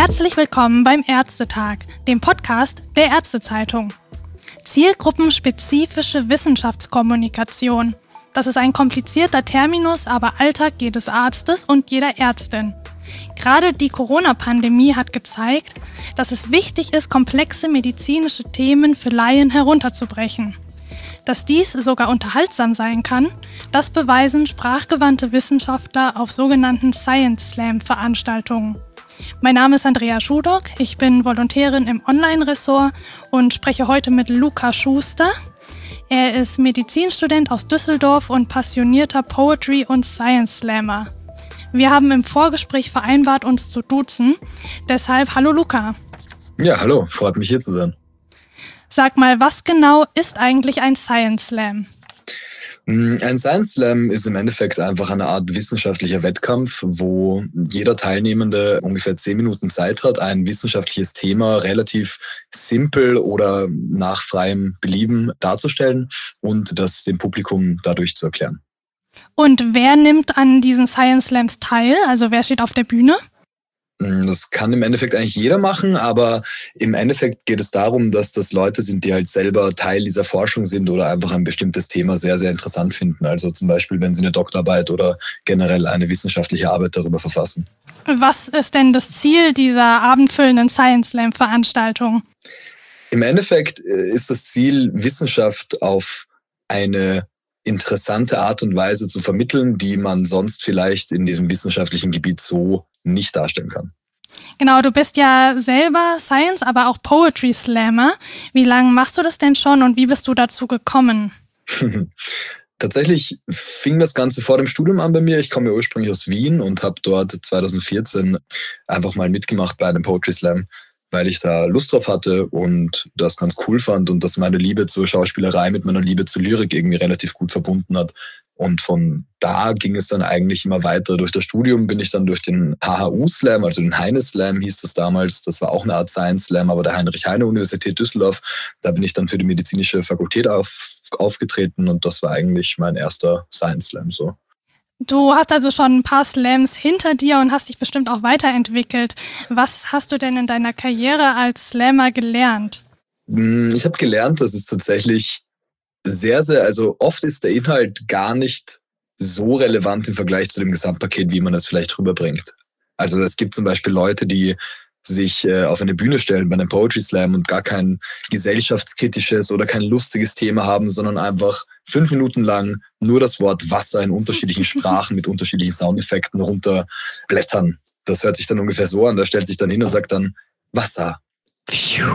Herzlich willkommen beim Ärztetag, dem Podcast der Ärztezeitung. Zielgruppenspezifische Wissenschaftskommunikation. Das ist ein komplizierter Terminus, aber Alltag jedes Arztes und jeder Ärztin. Gerade die Corona-Pandemie hat gezeigt, dass es wichtig ist, komplexe medizinische Themen für Laien herunterzubrechen. Dass dies sogar unterhaltsam sein kann, das beweisen sprachgewandte Wissenschaftler auf sogenannten Science Slam-Veranstaltungen. Mein Name ist Andrea Schudock, ich bin Volontärin im Online-Ressort und spreche heute mit Luca Schuster. Er ist Medizinstudent aus Düsseldorf und passionierter Poetry- und Science-Slammer. Wir haben im Vorgespräch vereinbart, uns zu duzen. Deshalb hallo Luca. Ja, hallo, freut mich hier zu sein. Sag mal, was genau ist eigentlich ein Science Slam? Ein Science Slam ist im Endeffekt einfach eine Art wissenschaftlicher Wettkampf, wo jeder Teilnehmende ungefähr 10 Minuten Zeit hat, ein wissenschaftliches Thema relativ simpel oder nach freiem Belieben darzustellen und das dem Publikum dadurch zu erklären. Und wer nimmt an diesen Science Slams teil? Also wer steht auf der Bühne? Das kann im Endeffekt eigentlich jeder machen, aber im Endeffekt geht es darum, dass das Leute sind, die halt selber Teil dieser Forschung sind oder einfach ein bestimmtes Thema sehr, sehr interessant finden. Also zum Beispiel, wenn sie eine Doktorarbeit oder generell eine wissenschaftliche Arbeit darüber verfassen. Was ist denn das Ziel dieser abendfüllenden Science Slam-Veranstaltung? Im Endeffekt ist das Ziel, Wissenschaft auf eine interessante Art und Weise zu vermitteln, die man sonst vielleicht in diesem wissenschaftlichen Gebiet so nicht darstellen kann. Genau, du bist ja selber Science, aber auch Poetry Slammer. Wie lange machst du das denn schon und wie bist du dazu gekommen? Tatsächlich fing das Ganze vor dem Studium an bei mir. Ich komme ja ursprünglich aus Wien und habe dort 2014 einfach mal mitgemacht bei einem Poetry Slam, weil ich da Lust drauf hatte und das ganz cool fand und dass meine Liebe zur Schauspielerei mit meiner Liebe zur Lyrik irgendwie relativ gut verbunden hat. Und von da ging es dann eigentlich immer weiter. Durch das Studium bin ich dann durch den HHU-Slam, also den Heine-Slam hieß das damals. Das war auch eine Art Science-Slam, aber der Heinrich-Heine-Universität Düsseldorf. Da bin ich dann für die medizinische Fakultät aufgetreten und das war eigentlich mein erster Science-Slam so. Du hast also schon ein paar Slams hinter dir und hast dich bestimmt auch weiterentwickelt. Was hast du denn in deiner Karriere als Slammer gelernt? Ich habe gelernt, dass es tatsächlich also oft ist der Inhalt gar nicht so relevant im Vergleich zu dem Gesamtpaket, wie man das vielleicht rüberbringt. Also es gibt zum Beispiel Leute, die sich auf eine Bühne stellen bei einem Poetry Slam und gar kein gesellschaftskritisches oder kein lustiges Thema haben, sondern einfach 5 Minuten lang nur das Wort Wasser in unterschiedlichen Sprachen mit unterschiedlichen Soundeffekten runterblättern. Das hört sich dann ungefähr so an. Da stellt sich dann hin und sagt dann Wasser, Pfiuh,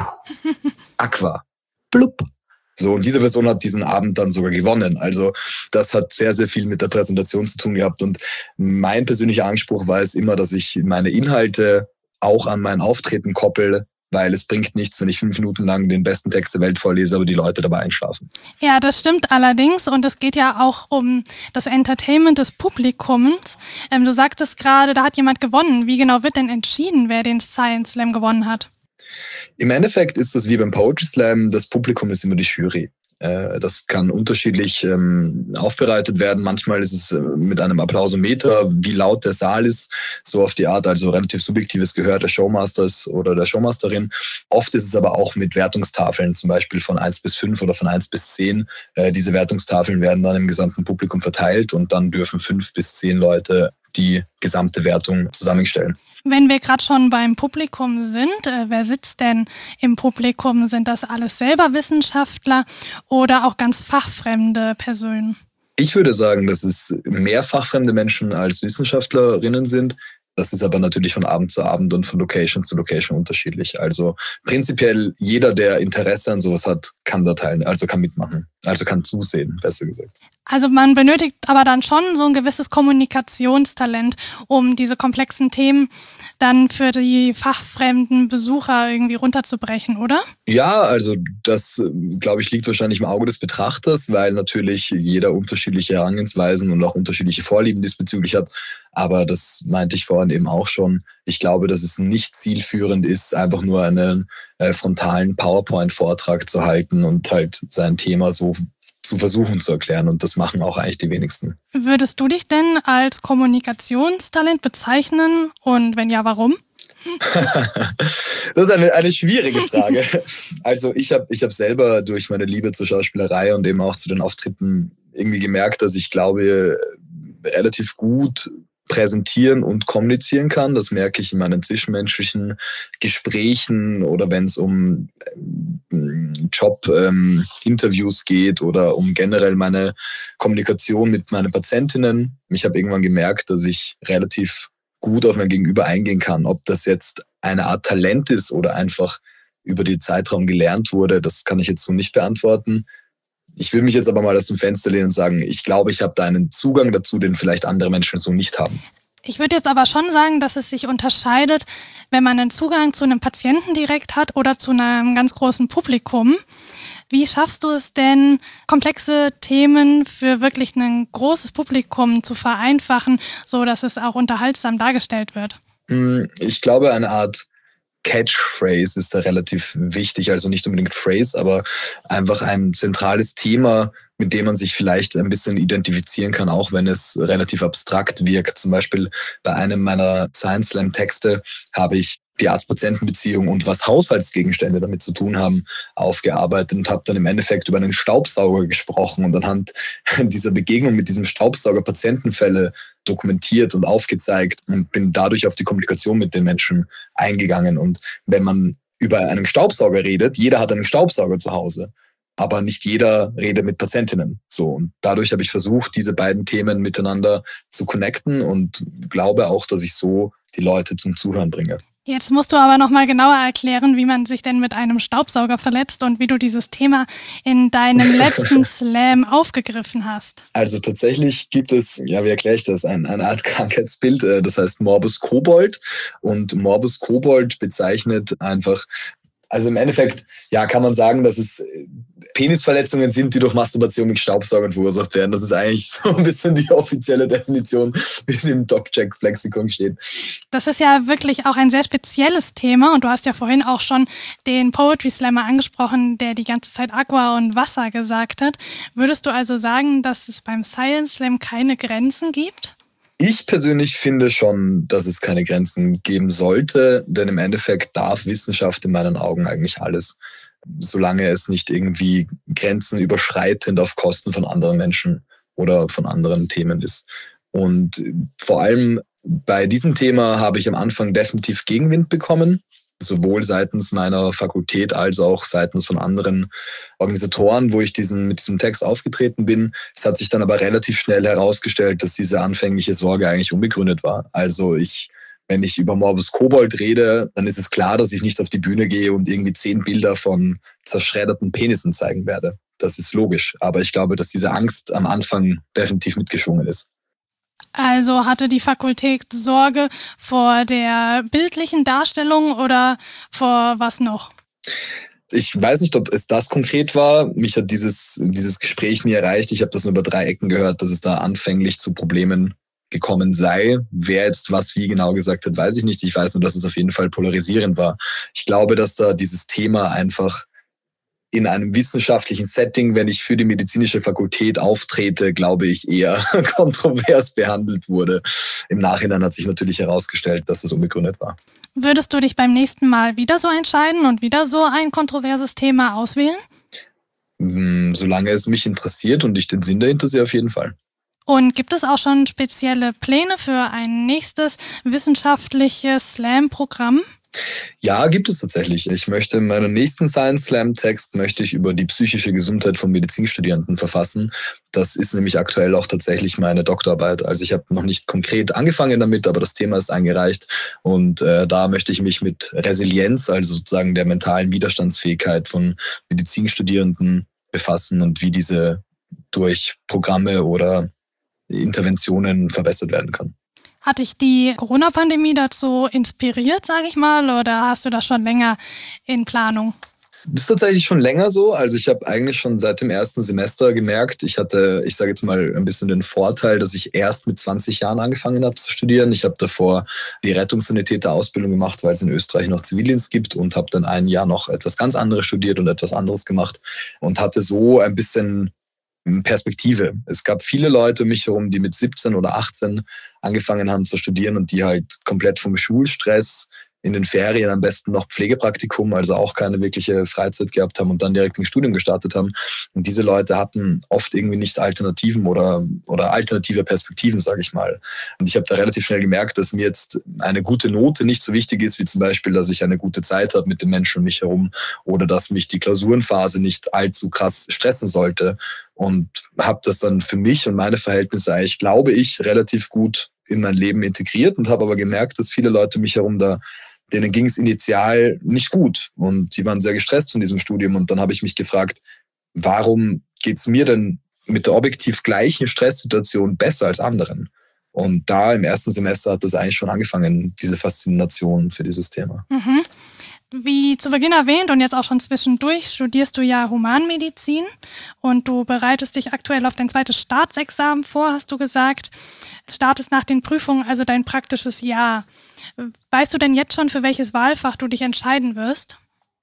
Aqua, blub. So, und diese Person hat diesen Abend dann sogar gewonnen. Also das hat sehr, sehr viel mit der Präsentation zu tun gehabt. Und mein persönlicher Anspruch war es immer, dass ich meine Inhalte auch an mein Auftreten koppel, weil es bringt nichts, wenn ich 5 Minuten lang den besten Text der Welt vorlese, aber die Leute dabei einschlafen. Ja, das stimmt allerdings und es geht ja auch um das Entertainment des Publikums. Du sagtest gerade, da hat jemand gewonnen. Wie genau wird denn entschieden, wer den Science Slam gewonnen hat? Im Endeffekt ist das wie beim Poetry Slam, das Publikum ist immer die Jury. Das kann unterschiedlich aufbereitet werden. Manchmal ist es mit einem Applausometer, wie laut der Saal ist, so auf die Art, also relativ subjektives Gehör des Showmasters oder der Showmasterin. Oft ist es aber auch mit Wertungstafeln, zum Beispiel von 1 bis 5 oder von 1 bis 10. Diese Wertungstafeln werden dann im gesamten Publikum verteilt und dann dürfen 5 bis 10 Leute die gesamte Wertung zusammenstellen. Wenn wir gerade schon beim Publikum sind, wer sitzt denn im Publikum? Sind das alles selber Wissenschaftler oder auch ganz fachfremde Personen? Ich würde sagen, dass es mehr fachfremde Menschen als Wissenschaftlerinnen sind. Das ist aber natürlich von Abend zu Abend und von Location zu Location unterschiedlich. Also prinzipiell jeder, der Interesse an sowas hat, kann da teilnehmen, also kann mitmachen, also kann zusehen, besser gesagt. Also man benötigt aber dann schon so ein gewisses Kommunikationstalent, um diese komplexen Themen dann für die fachfremden Besucher irgendwie runterzubrechen, oder? Ja, also das, glaube ich, liegt wahrscheinlich im Auge des Betrachters, weil natürlich jeder unterschiedliche Herangehensweisen und auch unterschiedliche Vorlieben diesbezüglich hat. Aber das meinte ich vorhin eben auch schon. Ich glaube, dass es nicht zielführend ist, einfach nur einen frontalen PowerPoint-Vortrag zu halten und halt sein Thema so zu versuchen zu erklären. Und das machen auch eigentlich die wenigsten. Würdest du dich denn als Kommunikationstalent bezeichnen? Und wenn ja, warum? Das ist eine schwierige Frage. Also ich hab selber durch meine Liebe zur Schauspielerei und eben auch zu den Auftritten irgendwie gemerkt, dass ich glaube, relativ gut präsentieren und kommunizieren kann. Das merke ich in meinen zwischenmenschlichen Gesprächen oder wenn es um Job-Interviews geht oder um generell meine Kommunikation mit meinen Patientinnen. Ich habe irgendwann gemerkt, dass ich relativ gut auf mein Gegenüber eingehen kann. Ob das jetzt eine Art Talent ist oder einfach über den Zeitraum gelernt wurde, das kann ich jetzt so nicht beantworten. Ich will mich jetzt aber mal aus dem Fenster lehnen und sagen, ich glaube, ich habe da einen Zugang dazu, den vielleicht andere Menschen so nicht haben. Ich würde jetzt aber schon sagen, dass es sich unterscheidet, wenn man einen Zugang zu einem Patienten direkt hat oder zu einem ganz großen Publikum. Wie schaffst du es denn, komplexe Themen für wirklich ein großes Publikum zu vereinfachen, so dass es auch unterhaltsam dargestellt wird? Ich glaube, eine Art Catchphrase ist da relativ wichtig, also nicht unbedingt Phrase, aber einfach ein zentrales Thema, mit dem man sich vielleicht ein bisschen identifizieren kann, auch wenn es relativ abstrakt wirkt. Zum Beispiel bei einem meiner Science Slam Texte habe ich die Arzt-Patienten-Beziehung und was Haushaltsgegenstände damit zu tun haben, aufgearbeitet und habe dann im Endeffekt über einen Staubsauger gesprochen und anhand dieser Begegnung mit diesem Staubsauger Patientenfälle dokumentiert und aufgezeigt und bin dadurch auf die Kommunikation mit den Menschen eingegangen. Und wenn man über einen Staubsauger redet, jeder hat einen Staubsauger zu Hause, aber nicht jeder redet mit Patientinnen. So, und dadurch habe ich versucht, diese beiden Themen miteinander zu connecten und glaube auch, dass ich so die Leute zum Zuhören bringe. Jetzt musst du aber nochmal genauer erklären, wie man sich denn mit einem Staubsauger verletzt und wie du dieses Thema in deinem letzten Slam aufgegriffen hast. Also tatsächlich gibt es, wie erkläre ich das, eine Art Krankheitsbild, das heißt Morbus Kobold. Und Morbus Kobold bezeichnet einfach, also im Endeffekt, kann man sagen, dass es Penisverletzungen sind, die durch Masturbation mit Staubsaugern verursacht werden. Das ist eigentlich so ein bisschen die offizielle Definition, wie es im DocJack-Flexikon steht. Das ist ja wirklich auch ein sehr spezielles Thema und du hast ja vorhin auch schon den Poetry Slammer angesprochen, der die ganze Zeit Aqua und Wasser gesagt hat. Würdest du also sagen, dass es beim Science Slam keine Grenzen gibt? Ich persönlich finde schon, dass es keine Grenzen geben sollte, denn im Endeffekt darf Wissenschaft in meinen Augen eigentlich alles, solange es nicht irgendwie grenzenüberschreitend auf Kosten von anderen Menschen oder von anderen Themen ist. Und vor allem bei diesem Thema habe ich am Anfang definitiv Gegenwind bekommen, sowohl seitens meiner Fakultät als auch seitens von anderen Organisatoren, wo ich mit diesem Text aufgetreten bin. Es hat sich dann aber relativ schnell herausgestellt, dass diese anfängliche Sorge eigentlich unbegründet war. Also wenn ich über Morbus Kobold rede, dann ist es klar, dass ich nicht auf die Bühne gehe und irgendwie 10 Bilder von zerschredderten Penissen zeigen werde. Das ist logisch. Aber ich glaube, dass diese Angst am Anfang definitiv mitgeschwungen ist. Also hatte die Fakultät Sorge vor der bildlichen Darstellung oder vor was noch? Ich weiß nicht, ob es das konkret war. Mich hat dieses Gespräch nie erreicht. Ich habe das nur über 3 Ecken gehört, dass es da anfänglich zu Problemen gekommen sei. Wer jetzt was wie genau gesagt hat, weiß ich nicht. Ich weiß nur, dass es auf jeden Fall polarisierend war. Ich glaube, dass da dieses Thema einfach in einem wissenschaftlichen Setting, wenn ich für die medizinische Fakultät auftrete, glaube ich, eher kontrovers behandelt wurde. Im Nachhinein hat sich natürlich herausgestellt, dass das unbegründet war. Würdest du dich beim nächsten Mal wieder so entscheiden und wieder so ein kontroverses Thema auswählen? Solange es mich interessiert und ich den Sinn dahinter sehe, auf jeden Fall. Und gibt es auch schon spezielle Pläne für ein nächstes wissenschaftliches Slam-Programm? Ja, gibt es tatsächlich. Ich möchte in meinem nächsten Science Slam Text über die psychische Gesundheit von Medizinstudierenden verfassen. Das ist nämlich aktuell auch tatsächlich meine Doktorarbeit. Also ich habe noch nicht konkret angefangen damit, aber das Thema ist eingereicht und da möchte ich mich mit Resilienz, also sozusagen der mentalen Widerstandsfähigkeit von Medizinstudierenden befassen und wie diese durch Programme oder Interventionen verbessert werden kann. Hat dich die Corona-Pandemie dazu inspiriert, sage ich mal, oder hast du das schon länger in Planung? Das ist tatsächlich schon länger so. Also ich habe eigentlich schon seit dem ersten Semester gemerkt, ich hatte, ich sage jetzt mal ein bisschen den Vorteil, dass ich erst mit 20 Jahren angefangen habe zu studieren. Ich habe davor die Rettungssanitäter-Ausbildung gemacht, weil es in Österreich noch Zivildienst gibt und habe dann ein Jahr noch etwas ganz anderes studiert und etwas anderes gemacht und hatte so ein bisschen Perspektive. Es gab viele Leute um mich herum, die mit 17 oder 18 angefangen haben zu studieren und die halt komplett vom Schulstress in den Ferien am besten noch Pflegepraktikum, also auch keine wirkliche Freizeit gehabt haben und dann direkt ein Studium gestartet haben. Und diese Leute hatten oft irgendwie nicht Alternativen oder alternative Perspektiven, sage ich mal. Und ich habe da relativ schnell gemerkt, dass mir jetzt eine gute Note nicht so wichtig ist, wie zum Beispiel, dass ich eine gute Zeit habe mit den Menschen um mich herum oder dass mich die Klausurenphase nicht allzu krass stressen sollte. Und habe das dann für mich und meine Verhältnisse eigentlich, glaube ich, relativ gut in mein Leben integriert und habe aber gemerkt, dass viele Leute um mich herum denen ging es initial nicht gut und die waren sehr gestresst von diesem Studium. Und dann habe ich mich gefragt, warum geht es mir denn mit der objektiv gleichen Stresssituation besser als anderen? Und da im ersten Semester hat das eigentlich schon angefangen, diese Faszination für dieses Thema. Mhm. Wie zu Beginn erwähnt und jetzt auch schon zwischendurch, studierst du ja Humanmedizin und du bereitest dich aktuell auf dein zweites Staatsexamen vor, hast du gesagt. Startest nach den Prüfungen also dein praktisches Jahr. Weißt du denn jetzt schon, für welches Wahlfach du dich entscheiden wirst?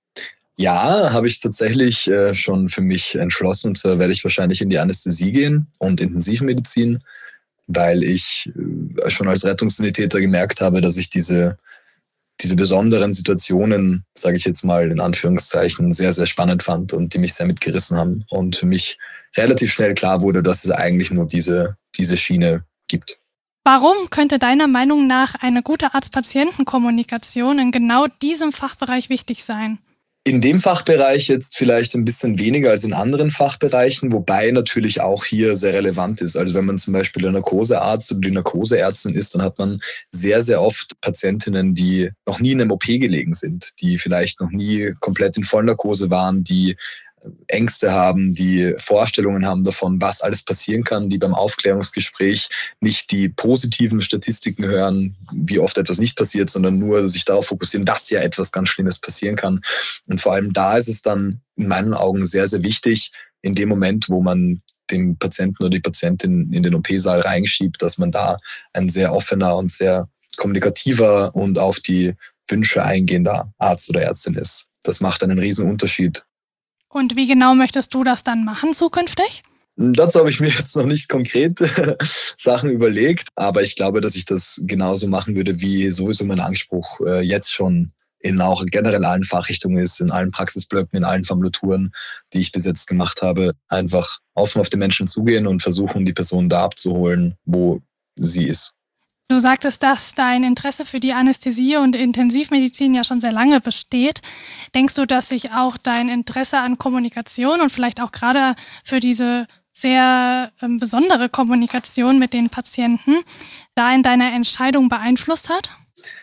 Ja, habe ich tatsächlich schon für mich entschlossen. Und zwar werde ich wahrscheinlich in die Anästhesie gehen und Intensivmedizin, weil ich schon als Rettungssanitäter gemerkt habe, dass ich diese besonderen Situationen, sage ich jetzt mal in Anführungszeichen, sehr, sehr spannend fand und die mich sehr mitgerissen haben. Und für mich relativ schnell klar wurde, dass es eigentlich nur diese Schiene gibt. Warum könnte deiner Meinung nach eine gute Arzt-Patienten-Kommunikation in genau diesem Fachbereich wichtig sein? In dem Fachbereich jetzt vielleicht ein bisschen weniger als in anderen Fachbereichen, wobei natürlich auch hier sehr relevant ist. Also wenn man zum Beispiel der Narkosearzt oder die Narkoseärztin ist, dann hat man sehr, sehr oft Patientinnen, die noch nie in einem OP gelegen sind, die vielleicht noch nie komplett in Vollnarkose waren, die Ängste haben, die Vorstellungen haben davon, was alles passieren kann, die beim Aufklärungsgespräch nicht die positiven Statistiken hören, wie oft etwas nicht passiert, sondern nur sich darauf fokussieren, dass ja etwas ganz Schlimmes passieren kann. Und vor allem da ist es dann in meinen Augen sehr, sehr wichtig, in dem Moment, wo man den Patienten oder die Patientin in den OP-Saal reinschiebt, dass man da ein sehr offener und sehr kommunikativer und auf die Wünsche eingehender Arzt oder Ärztin ist. Das macht einen riesen Unterschied. Und wie genau möchtest du das dann machen zukünftig? Dazu habe ich mir jetzt noch nicht konkret Sachen überlegt, aber ich glaube, dass ich das genauso machen würde, wie sowieso mein Anspruch jetzt schon in auch generell allen Fachrichtungen ist, in allen Praxisblöcken, in allen Formulaturen, die ich bis jetzt gemacht habe. Einfach offen auf den Menschen zugehen und versuchen, die Person da abzuholen, wo sie ist. Du sagtest, dass dein Interesse für die Anästhesie und Intensivmedizin ja schon sehr lange besteht. Denkst du, dass sich auch dein Interesse an Kommunikation und vielleicht auch gerade für diese sehr besondere Kommunikation mit den Patienten da in deiner Entscheidung beeinflusst hat?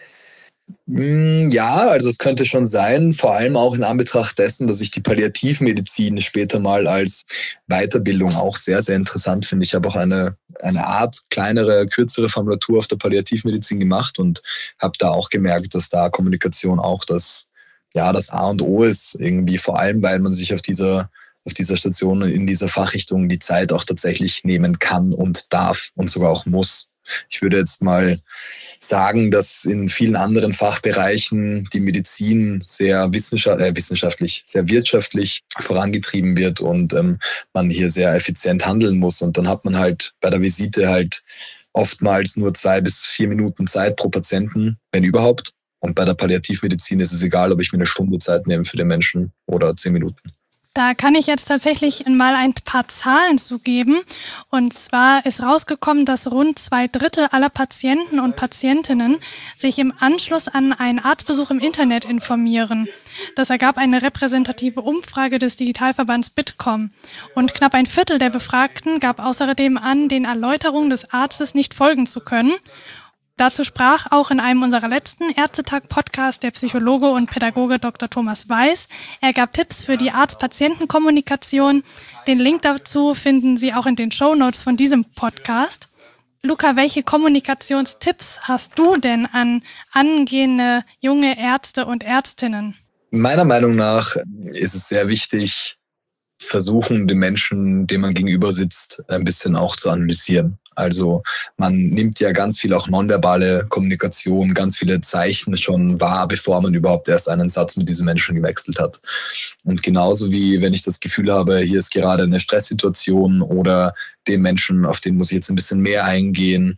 Ja, also es könnte schon sein, vor allem auch in Anbetracht dessen, dass ich die Palliativmedizin später mal als Weiterbildung auch sehr, sehr interessant finde. Ich habe auch eine Art kleinere, kürzere Formulatur auf der Palliativmedizin gemacht und habe da auch gemerkt, dass da Kommunikation auch das A und O ist, irgendwie vor allem, weil man sich auf dieser Station in dieser Fachrichtung die Zeit auch tatsächlich nehmen kann und darf und sogar auch muss. Ich würde jetzt mal sagen, dass in vielen anderen Fachbereichen die Medizin sehr wissenschaftlich, sehr wirtschaftlich vorangetrieben wird und man hier sehr effizient handeln muss. Und dann hat man halt bei der Visite halt oftmals nur 2 bis 4 Minuten Zeit pro Patienten, wenn überhaupt. Und bei der Palliativmedizin ist es egal, ob ich mir eine Stunde Zeit nehme für den Menschen oder 10 Minuten. Da kann ich jetzt tatsächlich mal ein paar Zahlen zugeben. Und zwar ist rausgekommen, dass rund 2/3 aller Patienten und Patientinnen sich im Anschluss an einen Arztbesuch im Internet informieren. Das ergab eine repräsentative Umfrage des Digitalverbands Bitkom. Und knapp 1/4 der Befragten gab außerdem an, den Erläuterungen des Arztes nicht folgen zu können. Dazu sprach auch in einem unserer letzten Ärztetag-Podcasts der Psychologe und Pädagoge Dr. Thomas Weiß. Er gab Tipps für die Arzt-Patienten-Kommunikation. Den Link dazu finden Sie auch in den Shownotes von diesem Podcast. Luca, welche Kommunikationstipps hast du denn an angehende junge Ärzte und Ärztinnen? Meiner Meinung nach ist es sehr wichtig, versuchen, den Menschen, dem man gegenüber sitzt, ein bisschen auch zu analysieren. Also man nimmt ja ganz viel auch nonverbale Kommunikation, ganz viele Zeichen schon wahr, bevor man überhaupt erst einen Satz mit diesem Menschen gewechselt hat. Und genauso wie wenn ich das Gefühl habe, hier ist gerade eine Stresssituation oder den Menschen, auf den muss ich jetzt ein bisschen mehr eingehen,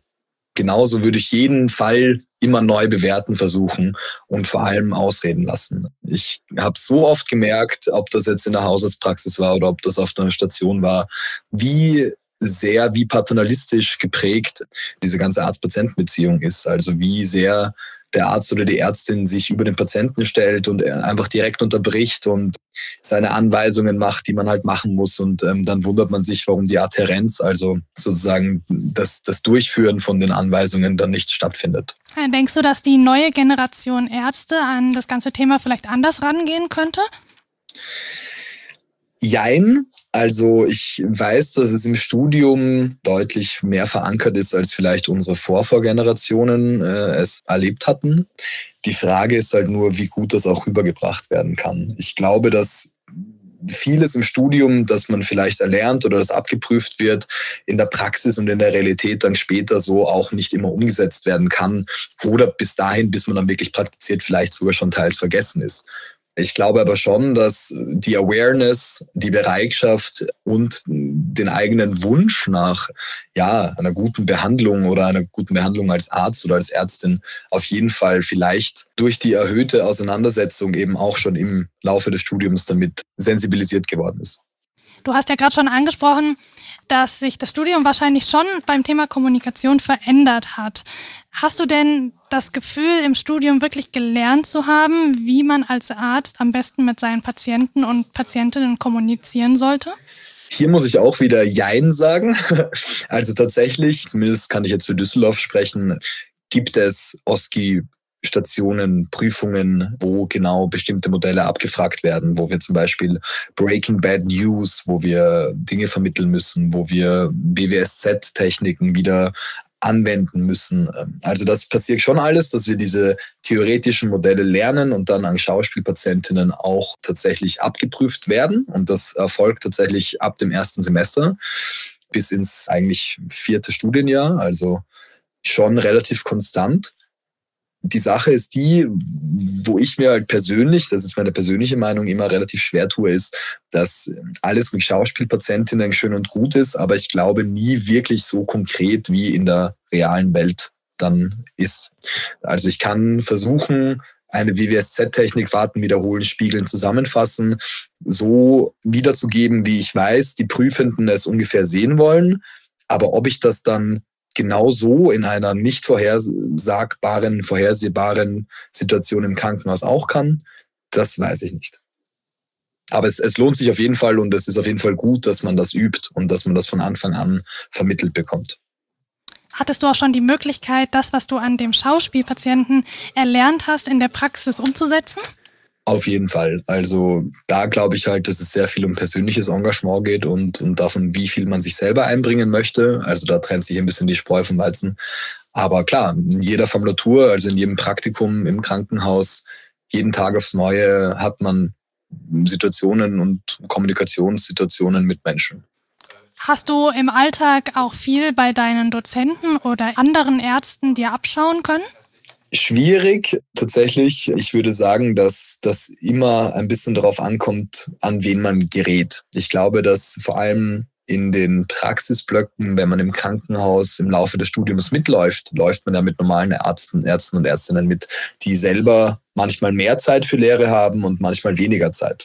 genauso würde ich jeden Fall immer neu bewerten versuchen und vor allem ausreden lassen. Ich habe so oft gemerkt, ob das jetzt in der Hausarztpraxis war oder ob das auf einer Station war, wie paternalistisch geprägt diese ganze Arzt-Patient-Beziehung ist. Also wie sehr der Arzt oder die Ärztin sich über den Patienten stellt und einfach direkt unterbricht und seine Anweisungen macht, die man halt machen muss. Und dann wundert man sich, warum die Adhärenz, also sozusagen das Durchführen von den Anweisungen dann nicht stattfindet. Denkst du, dass die neue Generation Ärzte an das ganze Thema vielleicht anders rangehen könnte? Jein. Also ich weiß, dass es im Studium deutlich mehr verankert ist, als vielleicht unsere Vorgenerationen es erlebt hatten. Die Frage ist halt nur, wie gut das auch rübergebracht werden kann. Ich glaube, dass vieles im Studium, das man vielleicht erlernt oder das abgeprüft wird, in der Praxis und in der Realität dann später so auch nicht immer umgesetzt werden kann oder bis dahin, bis man dann wirklich praktiziert, vielleicht sogar schon teils vergessen ist. Ich glaube aber schon, dass die Awareness, die Bereitschaft und den eigenen Wunsch nach einer guten Behandlung oder einer guten Behandlung als Arzt oder als Ärztin auf jeden Fall vielleicht durch die erhöhte Auseinandersetzung eben auch schon im Laufe des Studiums damit sensibilisiert geworden ist. Du hast ja gerade schon angesprochen, dass sich das Studium wahrscheinlich schon beim Thema Kommunikation verändert hat. Hast du denn das Gefühl, im Studium wirklich gelernt zu haben, wie man als Arzt am besten mit seinen Patienten und Patientinnen kommunizieren sollte? Hier muss ich auch wieder Jein sagen. Also tatsächlich, zumindest kann ich jetzt für Düsseldorf sprechen, gibt es OSCE-Stationen, Prüfungen, wo genau bestimmte Modelle abgefragt werden, wo wir zum Beispiel Breaking Bad News, wo wir Dinge vermitteln müssen, wo wir BWSZ-Techniken wieder anwenden müssen. Also das passiert schon alles, dass wir diese theoretischen Modelle lernen und dann an Schauspielpatientinnen auch tatsächlich abgeprüft werden. Und das erfolgt tatsächlich ab dem 1. Semester bis ins eigentlich 4. Studienjahr, also schon relativ konstant. Die Sache ist die, wo ich mir halt persönlich, das ist meine persönliche Meinung, immer relativ schwer tue, ist, dass alles mit Schauspielpatientinnen schön und gut ist, aber ich glaube nie wirklich so konkret wie in der realen Welt dann ist. Also ich kann versuchen, eine WWSZ-Technik warten, wiederholen, spiegeln, zusammenfassen, so wiederzugeben, wie ich weiß, die Prüfenden es ungefähr sehen wollen, aber ob ich das dann genau so in einer nicht vorhersehbaren Situation im Krankenhaus auch kann, das weiß ich nicht. Aber es lohnt sich auf jeden Fall und es ist auf jeden Fall gut, dass man das übt und dass man das von Anfang an vermittelt bekommt. Hattest du auch schon die Möglichkeit, das, was du an dem Schauspielpatienten erlernt hast, in der Praxis umzusetzen? Auf jeden Fall. Also da glaube ich halt, dass es sehr viel um persönliches Engagement geht und davon, wie viel man sich selber einbringen möchte. Also da trennt sich ein bisschen die Spreu vom Weizen. Aber klar, in jeder Formulatur, also in jedem Praktikum im Krankenhaus, jeden Tag aufs Neue hat man Situationen und Kommunikationssituationen mit Menschen. Hast du im Alltag auch viel bei deinen Dozenten oder anderen Ärzten dir abschauen können? Schwierig, tatsächlich. Ich würde sagen, dass das immer ein bisschen darauf ankommt, an wen man gerät. Ich glaube, dass vor allem in den Praxisblöcken, wenn man im Krankenhaus im Laufe des Studiums mitläuft, läuft man ja mit normalen Ärzten und Ärztinnen mit, die selber manchmal mehr Zeit für Lehre haben und manchmal weniger Zeit.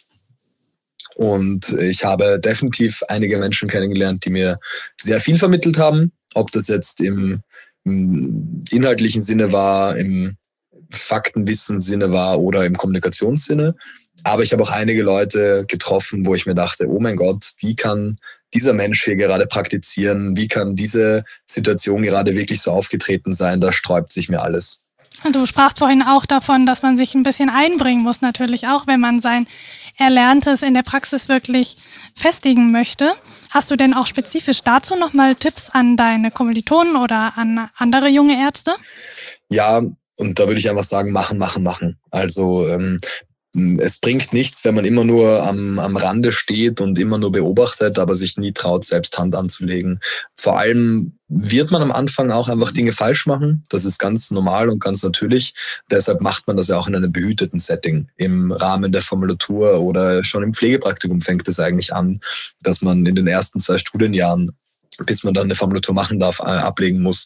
Und ich habe definitiv einige Menschen kennengelernt, die mir sehr viel vermittelt haben, ob das jetzt im inhaltlichen Sinne war, im Faktenwissen-Sinne war oder im Kommunikationssinne. Aber ich habe auch einige Leute getroffen, wo ich mir dachte, oh mein Gott, wie kann dieser Mensch hier gerade praktizieren? Wie kann diese Situation gerade wirklich so aufgetreten sein? Da sträubt sich mir alles. Du sprachst vorhin auch davon, dass man sich ein bisschen einbringen muss, natürlich auch, wenn man sein Erlerntes in der Praxis wirklich festigen möchte. Hast du denn auch spezifisch dazu nochmal Tipps an deine Kommilitonen oder an andere junge Ärzte? Ja, und da würde ich einfach sagen, machen. Also es bringt nichts, wenn man immer nur am Rande steht und immer nur beobachtet, aber sich nie traut, selbst Hand anzulegen. Vor allem wird man am Anfang auch einfach Dinge falsch machen. Das ist ganz normal und ganz natürlich. Deshalb macht man das ja auch in einem behüteten Setting. Im Rahmen der Formulatur oder schon im Pflegepraktikum fängt es eigentlich an, dass man in den ersten 2 Studienjahren, bis man dann eine Formulatur machen darf, ablegen muss,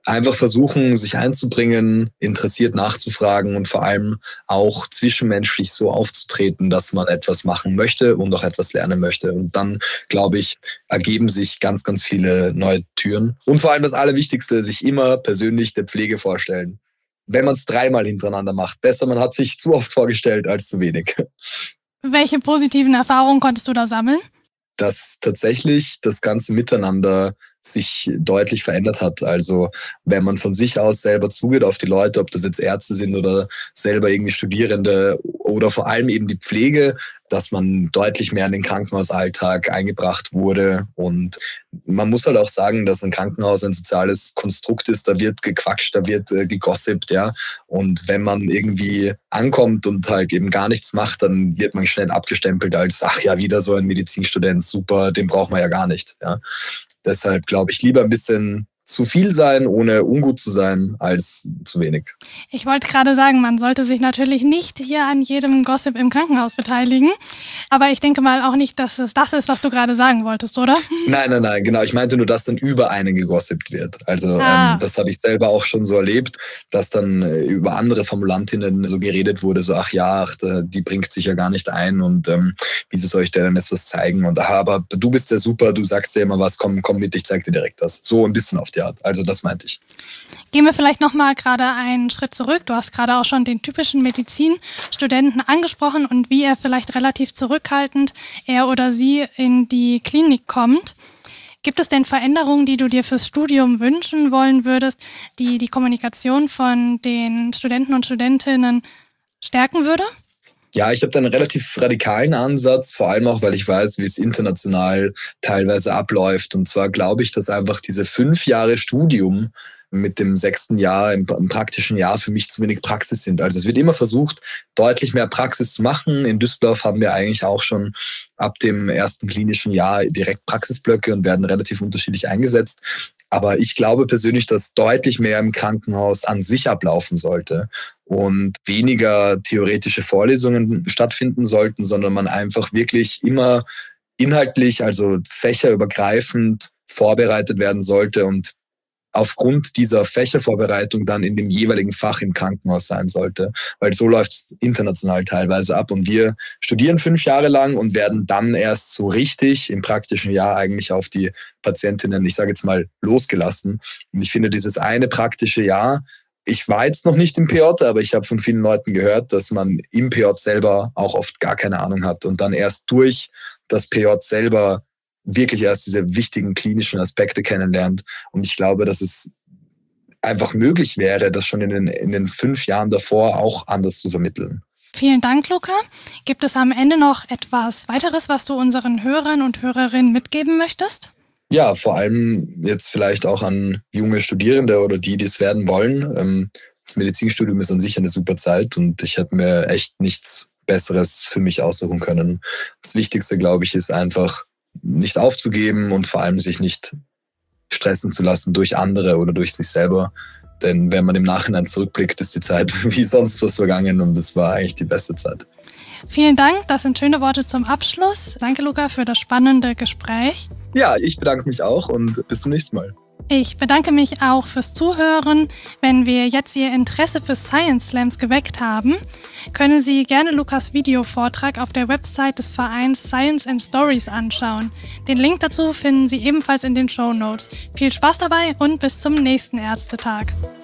einfach versuchen, sich einzubringen, interessiert nachzufragen und vor allem auch zwischenmenschlich so aufzutreten, dass man etwas machen möchte und auch etwas lernen möchte. Und dann, glaube ich, ergeben sich ganz, ganz viele neue Türen. Und vor allem das Allerwichtigste, sich immer persönlich der Pflege vorstellen. Wenn man es 3-mal hintereinander macht. Besser, man hat sich zu oft vorgestellt als zu wenig. Welche positiven Erfahrungen konntest du da sammeln? Dass tatsächlich das ganze Miteinander sich deutlich verändert hat. Also wenn man von sich aus selber zugeht auf die Leute, ob das jetzt Ärzte sind oder selber irgendwie Studierende oder vor allem eben die Pflege, dass man deutlich mehr in den Krankenhausalltag eingebracht wurde. Und man muss halt auch sagen, dass ein Krankenhaus ein soziales Konstrukt ist. Da wird gequatscht, da wird gegossipt, ja. Und wenn man irgendwie ankommt und halt eben gar nichts macht, dann wird man schnell abgestempelt als, ach ja, wieder so ein Medizinstudent, super, den braucht man ja gar nicht, ja. Deshalb glaube ich, lieber ein bisschen zu viel sein, ohne ungut zu sein, als zu wenig. Ich wollte gerade sagen, man sollte sich natürlich nicht hier an jedem Gossip im Krankenhaus beteiligen. Aber ich denke mal auch nicht, dass es das ist, was du gerade sagen wolltest, oder? Nein, genau. Ich meinte nur, dass dann über einen gegossipt wird. Also das habe ich selber auch schon so erlebt, dass dann über andere Formulantinnen so geredet wurde, so die bringt sich ja gar nicht ein und wieso soll ich dir denn jetzt was zeigen? Und aber du bist ja super, du sagst dir immer was, komm mit, ich zeig dir direkt das. So ein bisschen auf die Art. Also das meinte ich. Gehen wir vielleicht nochmal gerade einen Schritt zurück. Du hast gerade auch schon den typischen Medizinstudenten angesprochen und wie er vielleicht relativ zurückhaltend, er oder sie, in die Klinik kommt. Gibt es denn Veränderungen, die du dir fürs Studium wünschen wollen würdest, die die Kommunikation von den Studenten und Studentinnen stärken würde? Ja, ich habe da einen relativ radikalen Ansatz, vor allem auch, weil ich weiß, wie es international teilweise abläuft. Und zwar glaube ich, dass einfach diese 5 Jahre Studium mit dem 6. Jahr, im praktischen Jahr, für mich zu wenig Praxis sind. Also es wird immer versucht, deutlich mehr Praxis zu machen. In Düsseldorf haben wir eigentlich auch schon ab dem 1. klinischen Jahr direkt Praxisblöcke und werden relativ unterschiedlich eingesetzt. Aber ich glaube persönlich, dass deutlich mehr im Krankenhaus an sich ablaufen sollte und weniger theoretische Vorlesungen stattfinden sollten, sondern man einfach wirklich immer inhaltlich, also fächerübergreifend vorbereitet werden sollte und aufgrund dieser Fächervorbereitung dann in dem jeweiligen Fach im Krankenhaus sein sollte. Weil so läuft es international teilweise ab. Und wir studieren 5 Jahre lang und werden dann erst so richtig im praktischen Jahr eigentlich auf die Patientinnen, ich sage jetzt mal, losgelassen. Und ich finde, dieses eine praktische Jahr, ich war jetzt noch nicht im PJ, aber ich habe von vielen Leuten gehört, dass man im PJ selber auch oft gar keine Ahnung hat und dann erst durch das PJ selber wirklich erst diese wichtigen klinischen Aspekte kennenlernt. Und ich glaube, dass es einfach möglich wäre, das schon in den 5 Jahren davor auch anders zu vermitteln. Vielen Dank, Luca. Gibt es am Ende noch etwas weiteres, was du unseren Hörern und Hörerinnen mitgeben möchtest? Ja, vor allem jetzt vielleicht auch an junge Studierende oder die es werden wollen. Das Medizinstudium ist an sich eine super Zeit und ich hätte mir echt nichts Besseres für mich aussuchen können. Das Wichtigste, glaube ich, ist einfach, nicht aufzugeben und vor allem sich nicht stressen zu lassen durch andere oder durch sich selber. Denn wenn man im Nachhinein zurückblickt, ist die Zeit wie sonst was vergangen und es war eigentlich die beste Zeit. Vielen Dank, das sind schöne Worte zum Abschluss. Danke, Luca, für das spannende Gespräch. Ja, ich bedanke mich auch und bis zum nächsten Mal. Ich bedanke mich auch fürs Zuhören. Wenn wir jetzt Ihr Interesse für Science Slams geweckt haben, können Sie gerne Lukas Videovortrag auf der Website des Vereins Science and Stories anschauen. Den Link dazu finden Sie ebenfalls in den Shownotes. Viel Spaß dabei und bis zum nächsten Ärztetag.